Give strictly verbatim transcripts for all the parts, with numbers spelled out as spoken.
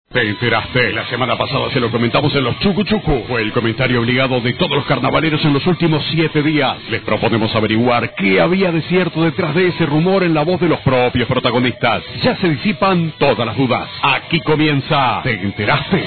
¿Te enteraste? La semana pasada se lo comentamos en los Chucu Chucu. Fue el comentario obligado de todos los carnavaleros en los últimos siete días. Les proponemos averiguar qué había de cierto detrás de ese rumor en la voz de los propios protagonistas. Ya se disipan todas las dudas. Aquí comienza ¿Te enteraste?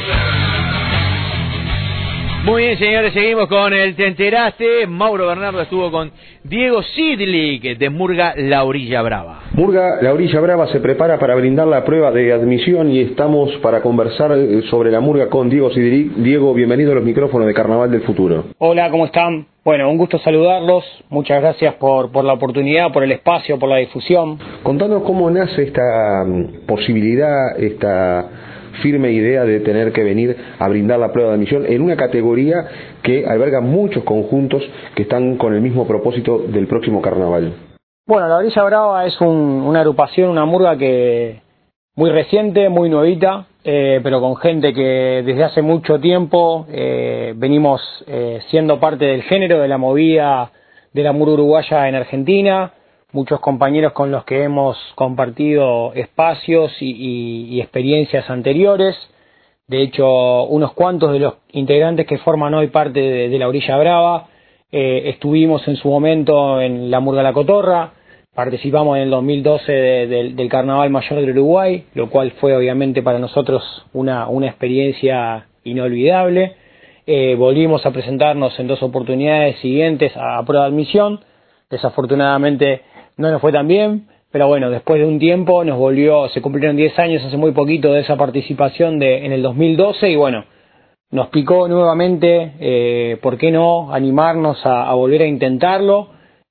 Muy bien, señores, seguimos con el Te enteraste. Mauro Bernardo estuvo con Diego Sidlik de Murga La Orilla Brava. Murga La Orilla Brava se prepara para brindar la prueba de admisión y estamos para conversar sobre la Murga con Diego Sidlik. Diego, bienvenido a los micrófonos de Carnaval del Futuro. Hola, ¿cómo están? Bueno, un gusto saludarlos. Muchas gracias por, por la oportunidad, por el espacio, por la difusión. Contanos cómo nace esta posibilidad, esta firme idea de tener que venir a brindar la prueba de admisión en una categoría que alberga muchos conjuntos que están con el mismo propósito del próximo carnaval. Bueno, La Orilla Brava es un, una agrupación, una murga que muy reciente, muy nuevita, eh, pero con gente que desde hace mucho tiempo eh, venimos eh, siendo parte del género, de la movida de la murga uruguaya en Argentina. Muchos compañeros con los que hemos compartido espacios y, y, y experiencias anteriores. De hecho, unos cuantos de los integrantes que forman hoy parte de, de La Orilla Brava eh, estuvimos en su momento en la Murga La Cotorra, participamos en el dos mil doce de, de, del Carnaval Mayor del Uruguay, lo cual fue obviamente para nosotros una, una experiencia inolvidable. Eh, volvimos a presentarnos en dos oportunidades siguientes a, a prueba de admisión. Desafortunadamente no nos fue tan bien, pero bueno, después de un tiempo nos volvió, se cumplieron diez años hace muy poquito de esa participación de en el dos mil doce y bueno, nos picó nuevamente, eh, ¿por qué no animarnos a, a volver a intentarlo?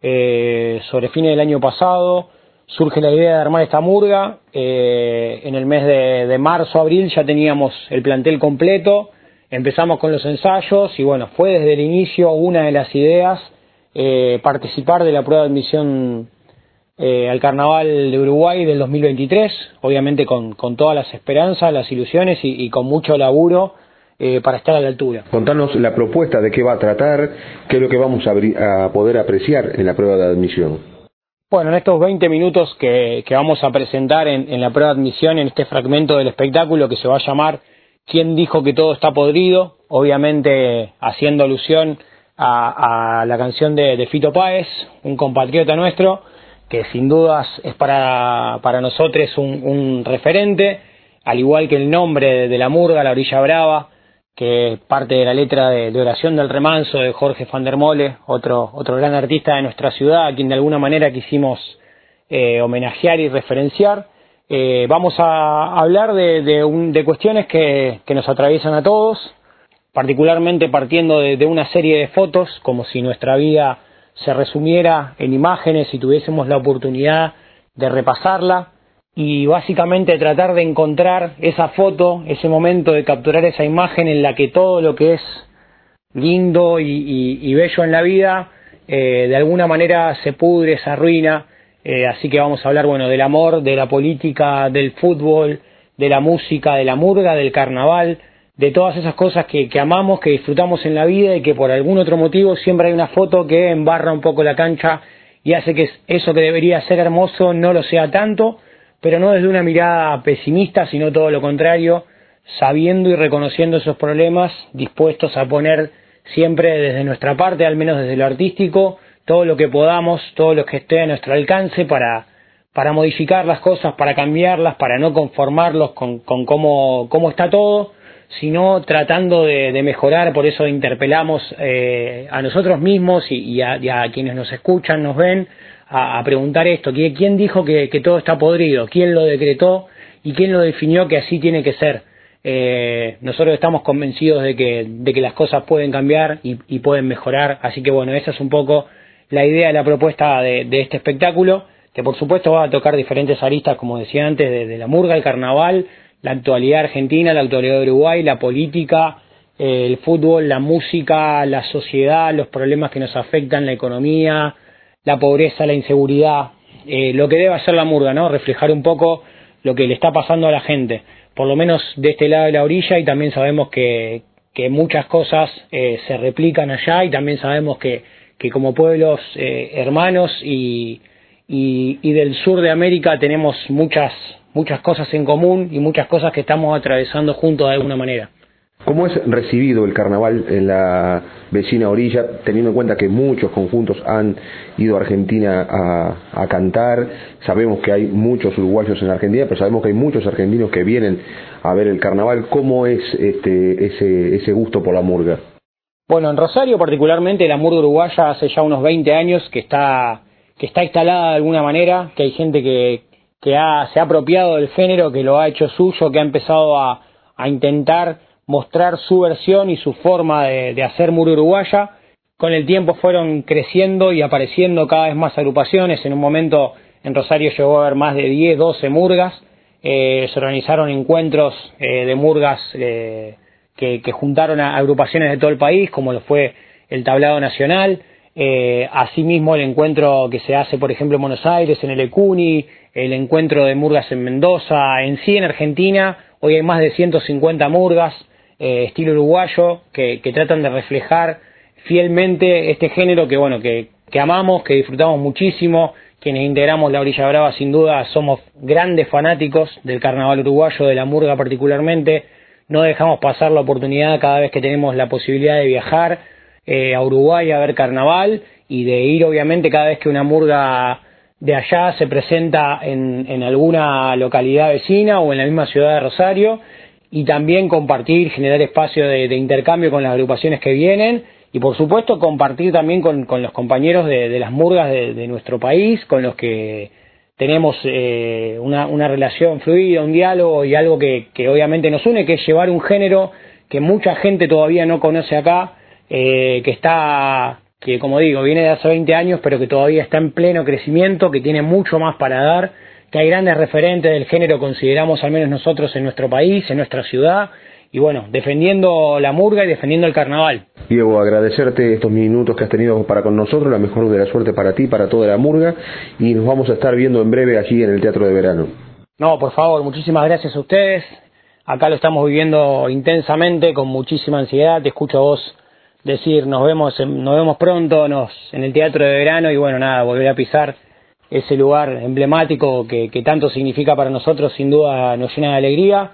Eh, sobre fines del año pasado surge la idea de armar esta murga, eh, en el mes de, de marzo, abril ya teníamos el plantel completo, empezamos con los ensayos y bueno, fue desde el inicio una de las ideas eh, participar de la prueba de admisión Eh, al Carnaval de Uruguay del dos mil veintitrés, obviamente con, con todas las esperanzas, las ilusiones y, y con mucho laburo eh, para estar a la altura. Contanos la propuesta de qué va a tratar, qué es lo que vamos a, a poder apreciar en la prueba de admisión. Bueno, en estos veinte minutos que, que vamos a presentar en, en la prueba de admisión, en este fragmento del espectáculo que se va a llamar ¿Quién dijo que todo está podrido? Obviamente haciendo alusión a, a la canción de, de Fito Páez, un compatriota nuestro, que sin dudas es para, para nosotros un, un referente, al igual que el nombre de, de la murga, La Orilla Brava, que es parte de la letra de, de Oración del Remanso de Jorge van der Mole, otro, otro gran artista de nuestra ciudad, a quien de alguna manera quisimos eh, homenajear y referenciar. Eh, vamos a hablar de, de, un, de cuestiones que, que nos atraviesan a todos, particularmente partiendo de, de una serie de fotos, como si nuestra vida se resumiera en imágenes y tuviésemos la oportunidad de repasarla y básicamente tratar de encontrar esa foto, ese momento de capturar esa imagen en la que todo lo que es lindo y, y, y bello en la vida eh, de alguna manera se pudre, se arruina. Eh, así que vamos a hablar bueno del amor, de la política, del fútbol, de la música, de la murga, del carnaval, de todas esas cosas que, que amamos, que disfrutamos en la vida y que por algún otro motivo siempre hay una foto que embarra un poco la cancha y hace que eso que debería ser hermoso no lo sea tanto, pero no desde una mirada pesimista, sino todo lo contrario, sabiendo y reconociendo esos problemas, dispuestos a poner siempre desde nuestra parte, al menos desde lo artístico, todo lo que podamos, todo lo que esté a nuestro alcance para, para modificar las cosas, para cambiarlas, para no conformarlos con, con cómo, cómo está todo, sino tratando de, de mejorar. Por eso interpelamos eh, a nosotros mismos y, y, a, y a quienes nos escuchan, nos ven, a, a preguntar esto: ¿quién dijo que, que todo está podrido? ¿Quién lo decretó? ¿Y quién lo definió que así tiene que ser? Eh, nosotros estamos convencidos de que, de que las cosas pueden cambiar y, y pueden mejorar, así que bueno, esa es un poco la idea de la propuesta de, de este espectáculo, que por supuesto va a tocar diferentes aristas, como decía antes, de, de la murga, el carnaval, la actualidad argentina, la actualidad de Uruguay, la política, eh, el fútbol, la música, la sociedad, los problemas que nos afectan, la economía, la pobreza, la inseguridad, eh, lo que debe hacer la murga, ¿no? Reflejar un poco lo que le está pasando a la gente, por lo menos de este lado de la orilla, y también sabemos que, que muchas cosas eh, se replican allá, y también sabemos que, que como pueblos eh, hermanos y, y, y del sur de América tenemos muchas muchas cosas en común y muchas cosas que estamos atravesando juntos de alguna manera. ¿Cómo es recibido el carnaval en la vecina orilla, teniendo en cuenta que muchos conjuntos han ido a Argentina a, a cantar? Sabemos que hay muchos uruguayos en Argentina, pero sabemos que hay muchos argentinos que vienen a ver el carnaval. ¿Cómo es este, ese, ese gusto por la murga? Bueno, en Rosario particularmente la murga uruguaya hace ya unos veinte años que está, que está instalada de alguna manera, que hay gente que, que ha, se ha apropiado del género, que lo ha hecho suyo, que ha empezado a, a intentar mostrar su versión y su forma de, de hacer murga uruguaya. Con el tiempo fueron creciendo y apareciendo cada vez más agrupaciones. En un momento en Rosario llegó a haber más de diez, doce murgas. Eh, se organizaron encuentros eh, de murgas eh, que, que juntaron a agrupaciones de todo el país, como lo fue el Tablado Nacional. Eh, asimismo el encuentro que se hace, por ejemplo, en Buenos Aires, en el Ecuni, el encuentro de murgas en Mendoza. En sí, en Argentina, hoy hay más de ciento cincuenta murgas, Eh, estilo uruguayo, que, que tratan de reflejar fielmente este género que bueno que, que amamos, que disfrutamos muchísimo. Quienes integramos la Orilla Brava sin duda somos grandes fanáticos del carnaval uruguayo, de la murga particularmente. No dejamos pasar la oportunidad cada vez que tenemos la posibilidad de viajar eh, a Uruguay a ver carnaval y de ir obviamente cada vez que una murga de allá se presenta en, en alguna localidad vecina o en la misma ciudad de Rosario. Y también compartir, generar espacio de, de intercambio con las agrupaciones que vienen y por supuesto compartir también con, con los compañeros de, de las murgas de, de nuestro país, con los que tenemos eh, una, una relación fluida, un diálogo y algo que, que obviamente nos une, que es llevar un género que mucha gente todavía no conoce acá, eh, que está, que como digo, viene de hace veinte años, pero que todavía está en pleno crecimiento, que tiene mucho más para dar, que hay grandes referentes del género, consideramos al menos nosotros en nuestro país, en nuestra ciudad, y bueno, defendiendo la murga y defendiendo el carnaval. Diego, agradecerte estos minutos que has tenido para con nosotros, la mejor de la suerte para ti, para toda la murga, y nos vamos a estar viendo en breve allí en el Teatro de Verano. No, por favor, muchísimas gracias a ustedes, acá lo estamos viviendo intensamente, con muchísima ansiedad. Te escucho a vos decir, nos vemos, nos vemos pronto nos, en el Teatro de Verano, y bueno, nada, volver a pisar ese lugar emblemático que, que tanto significa para nosotros, sin duda nos llena de alegría.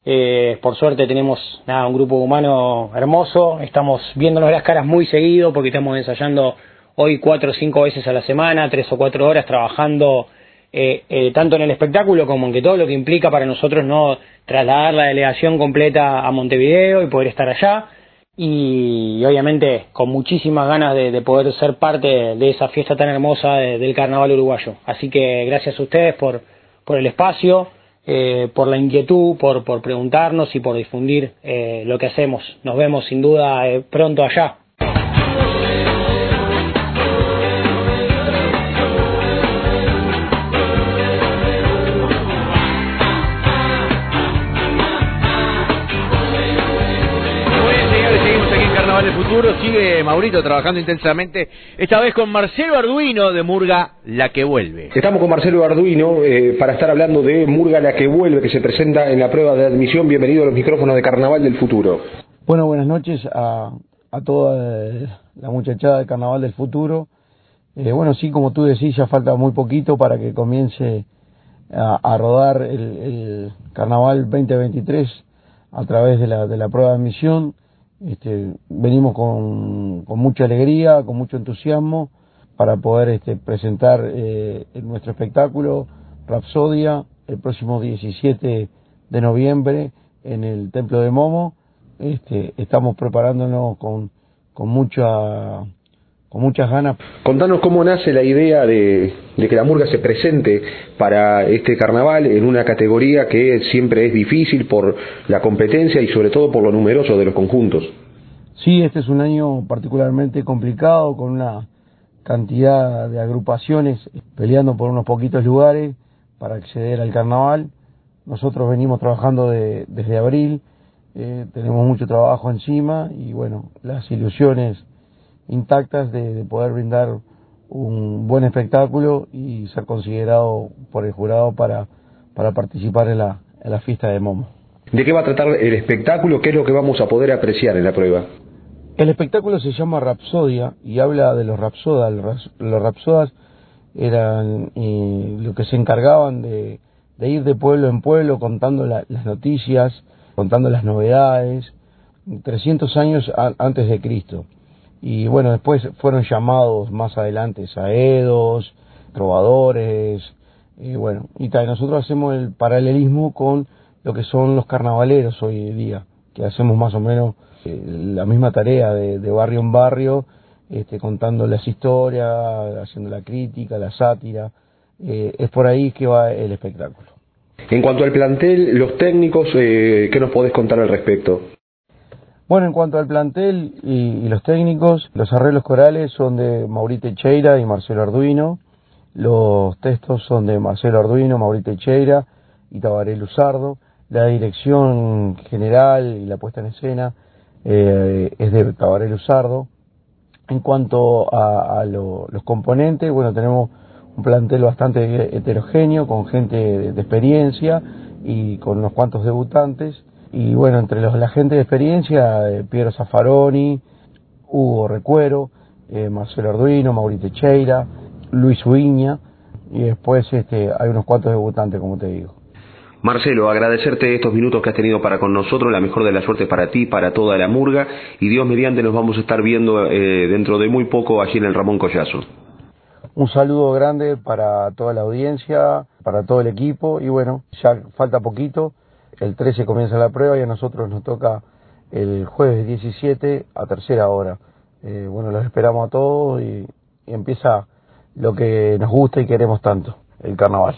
Eh, por suerte tenemos nada, un grupo humano hermoso, estamos viéndonos las caras muy seguido porque estamos ensayando hoy cuatro o cinco veces a la semana, tres o cuatro horas trabajando eh, eh, tanto en el espectáculo como en que todo lo que implica para nosotros no trasladar la delegación completa a Montevideo y poder estar allá. Y obviamente con muchísimas ganas de, de poder ser parte de esa fiesta tan hermosa de, del carnaval uruguayo. Así que gracias a ustedes por, por el espacio, eh, por la inquietud, por, por preguntarnos y por difundir eh, lo que hacemos. Nos vemos sin duda eh, pronto allá. El futuro sigue Maurito trabajando intensamente, esta vez con Marcelo Arduino de Murga La Que Vuelve. Estamos con Marcelo Arduino eh, para estar hablando de Murga La Que Vuelve, que se presenta en la prueba de admisión. Bienvenido a los micrófonos de Carnaval del Futuro. Bueno, buenas noches a, a toda la muchachada del Carnaval del Futuro. Eh, bueno, sí, como tú decís, ya falta muy poquito para que comience a, a rodar el, el Carnaval veinte veintitrés a través de la, de la prueba de admisión. Este, venimos con, con mucha alegría, con mucho entusiasmo para poder este, presentar eh, nuestro espectáculo Rapsodia el próximo diecisiete de noviembre en el Templo de Momo. Este, estamos preparándonos con, con mucha con muchas ganas. Contanos cómo nace la idea de, de que la murga se presente para este carnaval en una categoría que siempre es difícil por la competencia y sobre todo por lo numeroso de los conjuntos. Sí, este es un año particularmente complicado, con una cantidad de agrupaciones peleando por unos poquitos lugares para acceder al carnaval. Nosotros venimos trabajando de, desde abril, eh, tenemos mucho trabajo encima y bueno, las ilusiones intactas de, de poder brindar un buen espectáculo y ser considerado por el jurado para, para participar en la, en la fiesta de Momo. ¿De qué va a tratar el espectáculo? ¿Qué es lo que vamos a poder apreciar en la prueba? El espectáculo se llama Rapsodia y habla de los rapsodas. Los rapsodas eran eh, los que se encargaban de, de ir de pueblo en pueblo contando la, las noticias, contando las novedades, trescientos años a, antes de Cristo. Y bueno, después fueron llamados más adelante saedos, trovadores, y bueno, y tal. Nosotros hacemos el paralelismo con lo que son los carnavaleros hoy en día, que hacemos más o menos eh, la misma tarea de, de barrio en barrio, este, contando las historias, haciendo la crítica, la sátira. Eh, es por ahí que va el espectáculo. En cuanto al plantel, los técnicos, eh, ¿qué nos podés contar al respecto? Bueno, en cuanto al plantel y, y los técnicos, los arreglos corales son de Mauricio Teixeira y Marcelo Arduino, los textos son de Marcelo Arduino, Mauricio Teixeira y Tabaré Luzardo, la dirección general y la puesta en escena eh, es de Tabaré Luzardo. En cuanto a, a lo, los componentes, bueno, tenemos un plantel bastante heterogéneo, con gente de, de experiencia y con unos cuantos debutantes. Y bueno, entre los, la gente de experiencia, eh, Piero Zaffaroni, Hugo Recuero, eh, Marcelo Arduino, Mauricio Teixeira, Luis Uiña, y después este, hay unos cuantos debutantes, como te digo. Marcelo, agradecerte estos minutos que has tenido para con nosotros, la mejor de la suerte para ti, para toda la murga, y Dios mediante nos vamos a estar viendo eh, dentro de muy poco allí en el Ramón Collazo. Un saludo grande para toda la audiencia, para todo el equipo, y bueno, ya falta poquito. El trece comienza la prueba y a nosotros nos toca el jueves diecisiete a tercera hora. Eh, bueno, los esperamos a todos y, y empieza lo que nos gusta y queremos tanto, el carnaval.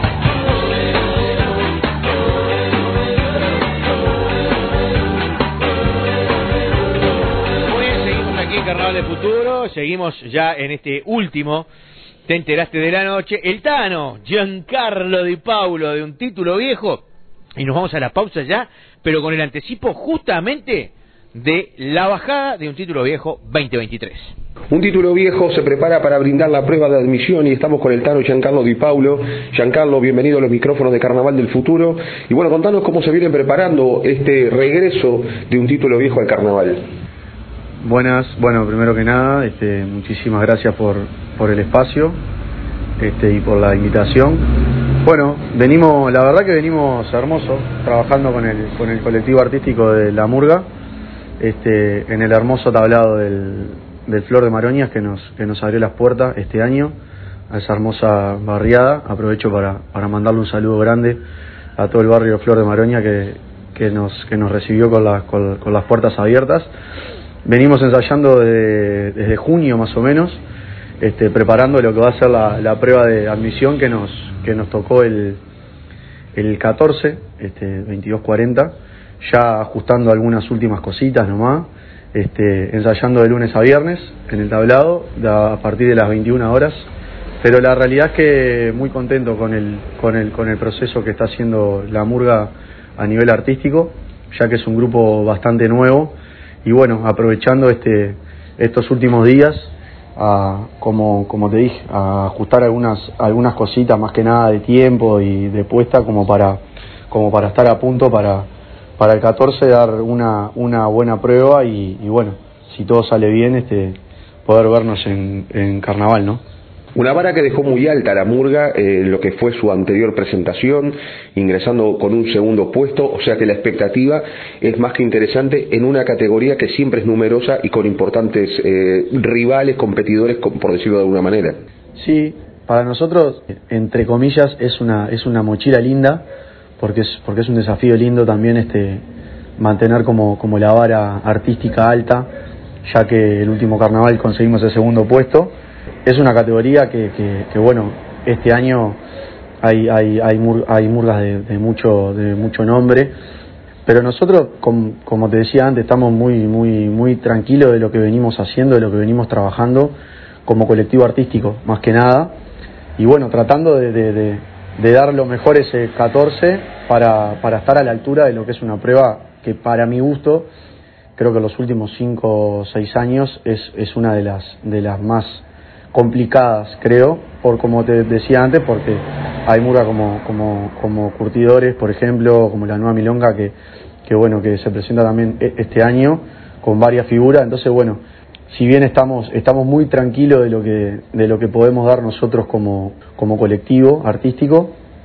Muy bien, seguimos aquí en Carnaval del Futuro, seguimos ya en este último Te enteraste de la noche. El Tano, Giancarlo Di Paulo, de un título viejo. Y nos vamos a la pausa ya, pero con el anticipo justamente de la bajada de un título viejo veinte veintitrés. Un título viejo se prepara para brindar la prueba de admisión y estamos con el Tano Giancarlo Di Paulo. Giancarlo, bienvenido a los micrófonos de Carnaval del Futuro. Y bueno, contanos cómo se viene preparando este regreso de un título viejo al Carnaval. Buenas, bueno, primero que nada, este, muchísimas gracias por, por el espacio este, y por la invitación. Bueno, venimos, la verdad que venimos hermoso, trabajando con el, con el colectivo artístico de La Murga, este, en el hermoso tablado del, del Flor de Maroñas que nos, que nos abrió las puertas este año, a esa hermosa barriada. Aprovecho para, para mandarle un saludo grande a todo el barrio Flor de Maroña que, que, nos, que nos recibió con, la, con, con las puertas abiertas. Venimos ensayando de, desde junio más o menos, este, preparando lo que va a ser la, la prueba de admisión que nos, que nos tocó el, el catorce, este, veintidós cuarenta, ya ajustando algunas últimas cositas nomás, este, ensayando de lunes a viernes en el tablado a partir de las veintiuna horas, pero la realidad es que muy contento con el, con el, con el proceso que está haciendo La Murga a nivel artístico, ya que es un grupo bastante nuevo. Y bueno, aprovechando este, estos últimos días, a, como, como te dije, a ajustar algunas, algunas cositas más que nada de tiempo y de puesta como para, como para estar a punto para, para el catorce dar una, una buena prueba y, y bueno, si todo sale bien, este, poder vernos en, en Carnaval, ¿no? Una vara que dejó muy alta la Murga, eh, lo que fue su anterior presentación, ingresando con un segundo puesto, o sea que la expectativa es más que interesante en una categoría que siempre es numerosa y con importantes eh, rivales, competidores, por decirlo de alguna manera. Sí, para nosotros, entre comillas, es una, es una mochila linda, porque es, porque es un desafío lindo también este, mantener como, como la vara artística alta, ya que el último carnaval conseguimos el segundo puesto. Es una categoría que, que, que bueno, este año hay, hay, hay, mur, hay murgas de, de, mucho, de mucho nombre, pero nosotros, com, como te decía antes, estamos muy, muy, muy tranquilos de lo que venimos haciendo, de lo que venimos trabajando como colectivo artístico, más que nada, y bueno, tratando de, de, de, de dar lo mejor ese catorce para, para estar a la altura de lo que es una prueba que para mi gusto, creo que en los últimos cinco o seis años es, es una de las, de las más complicadas, creo, por como te decía antes, porque hay murgas como, como, como Curtidores, por ejemplo, como la Nueva Milonga, que, que bueno, que se presenta también este año con varias figuras. Entonces, bueno, si bien estamos, estamos muy tranquilos de lo que, de lo que podemos dar nosotros como, como colectivo artístico,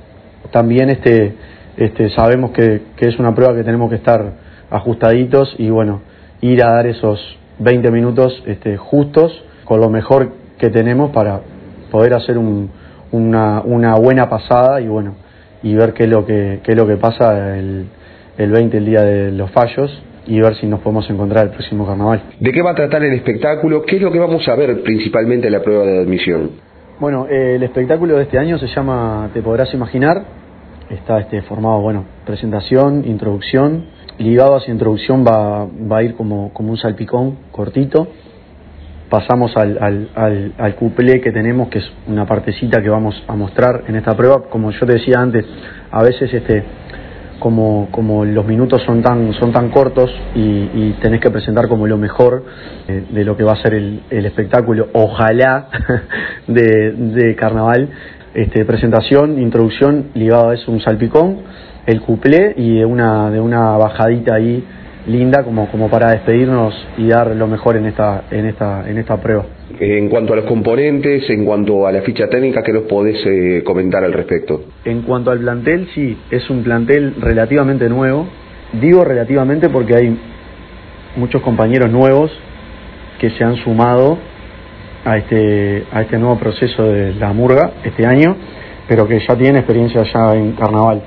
también este, este, sabemos que, que es una prueba que tenemos que estar ajustaditos y bueno, ir a dar esos veinte minutos este, justos con lo mejor que tenemos para poder hacer un, una, una buena pasada y bueno, y ver qué es lo que, qué es lo que pasa el, el veinte, el día de los fallos, y ver si nos podemos encontrar el próximo carnaval. ¿De qué va a tratar el espectáculo? ¿Qué es lo que vamos a ver principalmente en la prueba de admisión? Bueno, eh, el espectáculo de este año se llama Te Podrás Imaginar. Está este, formado, bueno, presentación, introducción. Ligado a esa introducción va, va a ir como, como un salpicón cortito. Pasamos al, al, al, al cuplé que tenemos, que es una partecita que vamos a mostrar en esta prueba. Como yo te decía antes, a veces este como, como los minutos son tan, son tan cortos y, y tenés que presentar como lo mejor eh, de lo que va a ser el, el espectáculo, ojalá, de, de carnaval. Este, presentación, introducción, ligado a eso un salpicón, el cuplé y de una, de una bajadita ahí linda como, como para despedirnos y dar lo mejor en esta, en esta, en esta prueba. En cuanto a los componentes, en cuanto a la ficha técnica, ¿qué nos podés eh, comentar al respecto? En cuanto al plantel, sí, es un plantel relativamente nuevo. Digo relativamente porque hay muchos compañeros nuevos que se han sumado a este, a este nuevo proceso de la murga este año, pero que ya tienen experiencia ya en carnaval.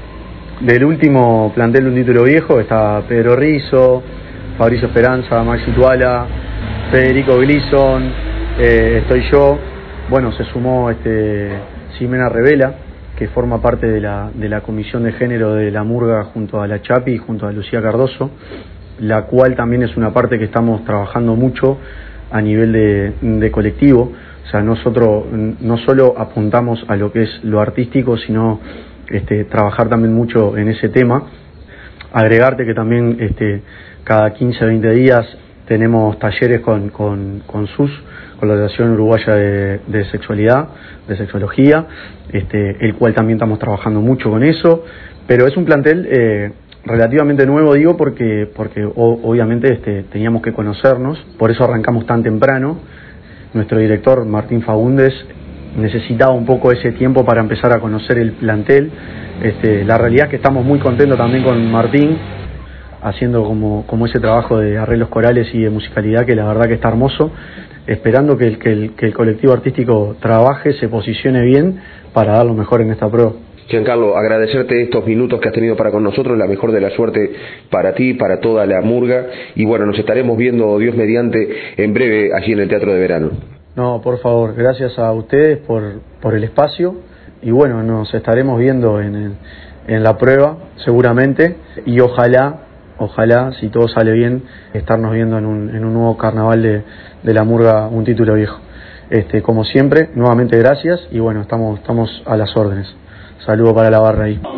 Del último plantel de un título viejo está Pedro Rizzo, Fabricio Esperanza, Maxi Tuala, Federico Gleason, eh, estoy yo. Bueno, se sumó este Ximena Revela, que forma parte de la, de la comisión de género de la murga junto a la Chapi y junto a Lucía Cardoso, la cual también es una parte que estamos trabajando mucho a nivel de, de colectivo. O sea, nosotros no solo apuntamos a lo que es lo artístico, sino este, trabajar también mucho en ese tema. Agregarte que también este, cada quince a veinte días tenemos talleres con, con, con S U S, con la Asociación Uruguaya de, de Sexualidad, de Sexología, este, el cual también estamos trabajando mucho con eso, pero es un plantel eh, relativamente nuevo, digo, porque, porque o, obviamente este, teníamos que conocernos, por eso arrancamos tan temprano. Nuestro director, Martín Faúndez, necesitaba un poco ese tiempo para empezar a conocer el plantel. Este, la realidad es que estamos muy contentos también con Martín, haciendo como, como ese trabajo de arreglos corales y de musicalidad, que la verdad que está hermoso, esperando que el, que el, que el colectivo artístico trabaje, se posicione bien para dar lo mejor en esta prueba. Giancarlo, agradecerte estos minutos que has tenido para con nosotros, la mejor de la suerte para ti, para toda la murga, y bueno, nos estaremos viendo, Dios mediante, en breve allí en el Teatro de Verano. No, por favor, gracias a ustedes por, por el espacio, y bueno, nos estaremos viendo en, el, en la prueba, seguramente, y ojalá, ojalá, si todo sale bien, estarnos viendo en un, en un nuevo carnaval de, de la murga, un título viejo. Este, como siempre, nuevamente gracias, y bueno, estamos, estamos a las órdenes. Saludo para la barra ahí.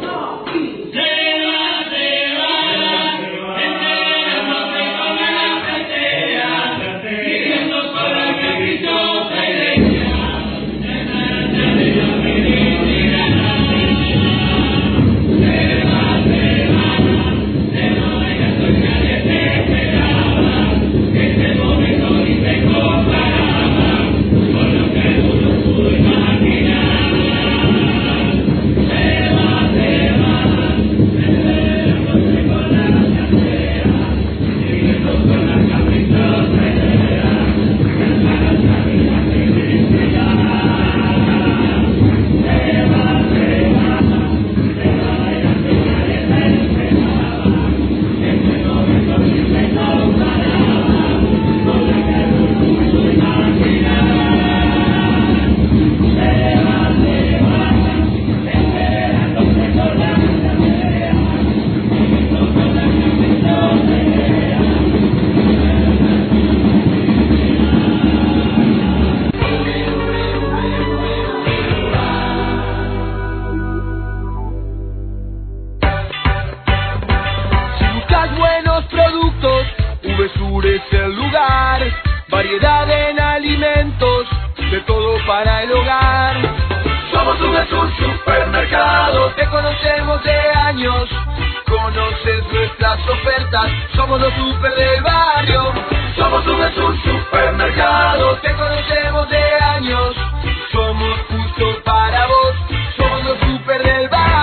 Somos los super del barrio, somos un supermercado, te conocemos de años, somos justo para vos, somos los super del barrio.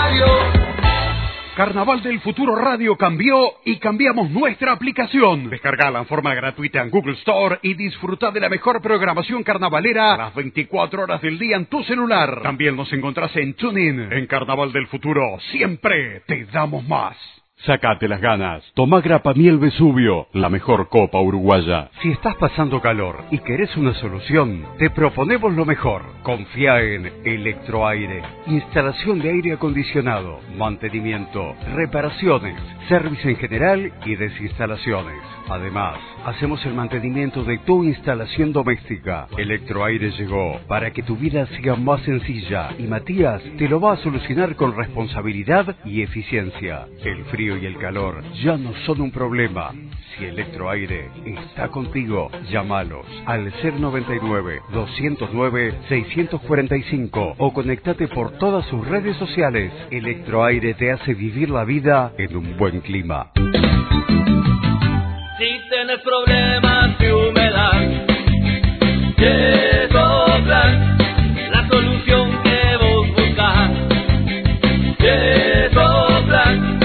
Carnaval del Futuro Radio cambió y cambiamos nuestra aplicación. Descargala en forma gratuita en Google Store y disfruta de la mejor programación carnavalera las veinticuatro horas del día en tu celular. También nos encontrás en TuneIn. En Carnaval del Futuro siempre te damos más. Sacate las ganas. Toma Grapa Miel Vesubio, la mejor copa uruguaya. Si estás pasando calor y querés una solución, te proponemos lo mejor. Confía en Electroaire. Instalación de aire acondicionado, mantenimiento, reparaciones, servicio en general y desinstalaciones. Además, hacemos el mantenimiento de tu instalación doméstica. Electroaire llegó para que tu vida sea más sencilla y Matías te lo va a solucionar con responsabilidad y eficiencia. El frío y el calor ya no son un problema. Si Electroaire está contigo, llámalos al cero noventa y nueve, doscientos nueve, seiscientos cuarenta y cinco o conectate por todas sus redes sociales. Electroaire te hace vivir la vida en un buen clima. Si tienes problemas de humedad, Yesoplan, la solución que vos buscás. Yesoplan,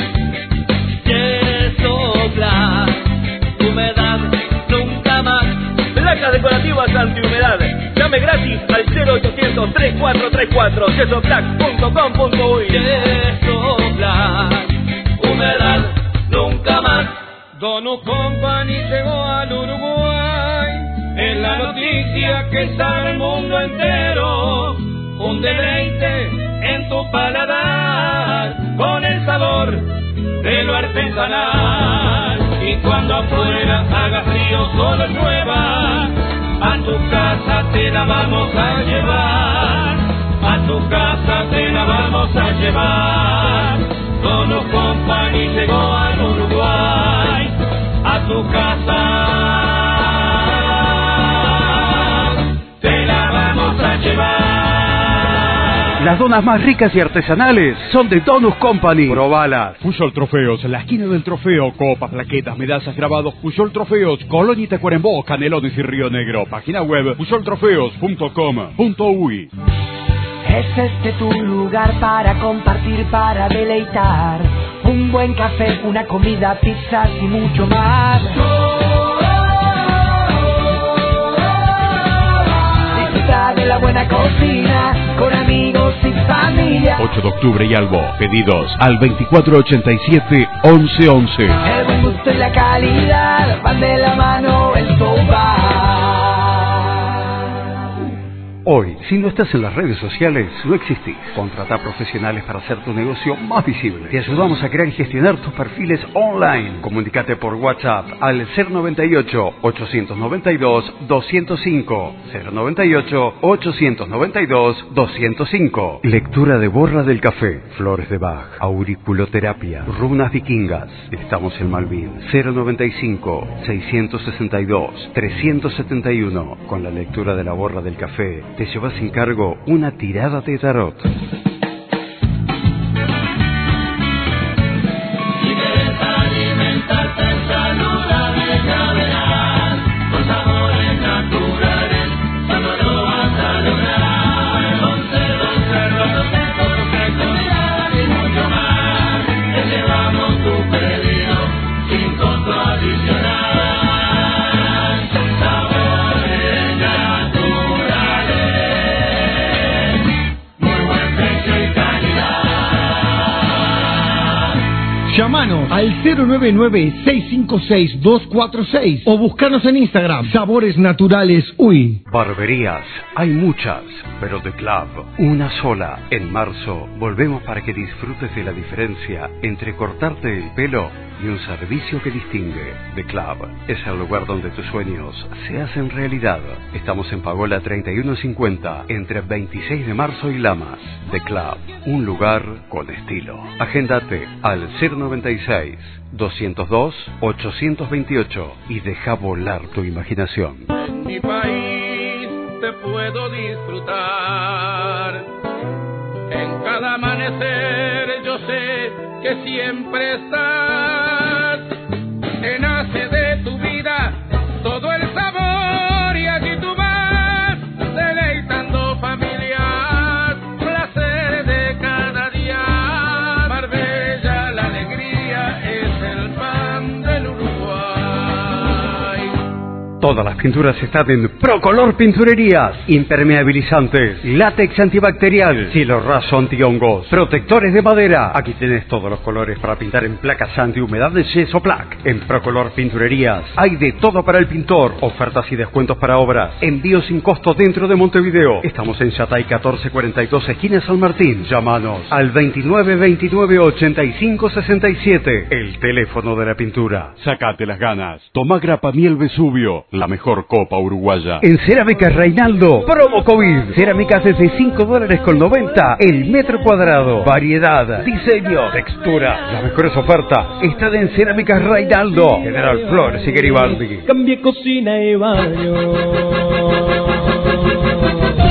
Yesoplan, humedad nunca más. Placas decorativas antihumedad. Llame gratis al cero ochocientos, treinta y cuatro treinta y cuatro, yesoplan punto com punto uy. Yesoplan, humedad nunca más. Dono Company llegó al Uruguay, es la noticia que sabe el mundo entero. Un deleite en tu paladar, con el sabor de lo artesanal. Y cuando afuera haga frío, solo llueva, a tu casa te la vamos a llevar. A tu casa te la vamos a llevar. Dono Company llegó al Uruguay, a tu casa te la vamos a llevar. Las donas más ricas y artesanales son de Donus Company. Probalas. Puyol Trofeos, la esquina del trofeo, copas, plaquetas, medallas, grabados. Puyol Trofeos, Colonia y Tacuarembó, Canelones y Río Negro. Página web puyol trofeos punto com punto uy. Es este tu lugar para compartir, para deleitar. Un buen café, una comida, pizzas y mucho más. Disfruta de la buena cocina con amigos y familia. ocho de octubre y Albo. Pedidos al veinticuatro ochenta y siete, once once. El buen gusto y la calidad van de la mano en Sobar. Hoy, si no estás en las redes sociales, no existís. Contrata profesionales para hacer tu negocio más visible. Te ayudamos a crear y gestionar tus perfiles online. Comunicate por WhatsApp al cero noventa y ocho, ochocientos noventa y dos, doscientos cinco. cero noventa y ocho, ochocientos noventa y dos, doscientos cinco. Lectura de borra del café, flores de Bach, auriculoterapia, runas vikingas. Estamos en Malvin. cero noventa y cinco, seiscientos sesenta y dos, trescientos setenta y uno. Con la lectura de la borra del café, te llevas sin cargo una tirada de tarot. Llámanos al cero nueve nueve, seis cinco seis, dos cuatro seis o buscanos en Instagram, Sabores Naturales Uy. Barberías, hay muchas, pero The Club, una sola. En marzo, volvemos para que disfrutes de la diferencia entre cortarte el pelo y un servicio que distingue. The Club es el lugar donde tus sueños se hacen realidad. Estamos en Pagola treinta y uno cincuenta, entre veintiséis de marzo y Lamas. The Club, un lugar con estilo. Agéndate al cero noventa y seis, doscientos dos, ochocientos veintiocho y deja volar tu imaginación. En mi país te puedo disfrutar. En cada amanecer yo sé que siempre estás. Que nace de tu vida todo el sabor y allí tú vas deleitando familias, placeres de cada día. Marbella, la Todas las pinturas están en Procolor Pinturerías. Impermeabilizantes, látex antibacterial, cielo raso antihongos, protectores de madera. Aquí tenés todos los colores para pintar en placas antihumedad de Yeso Plac. En Procolor Pinturerías hay de todo para el pintor. Ofertas y descuentos para obras. Envío sin costo dentro de Montevideo. Estamos en Yatay catorce cuarenta y dos, esquina San Martín. Llámanos al veintinueve veintinueve ochenta y cinco sesenta y siete. El teléfono de la pintura. Sacate las ganas. Toma Grapa Miel Vesubio, la mejor copa uruguaya. En Cerámicas Reinaldo, promo COVID. Cerámicas desde cinco dólares con noventa el metro cuadrado. Variedad, diseño, textura. Las mejores ofertas están en Cerámicas Reinaldo. General Flores y Garibaldi. Cambie cocina y baño.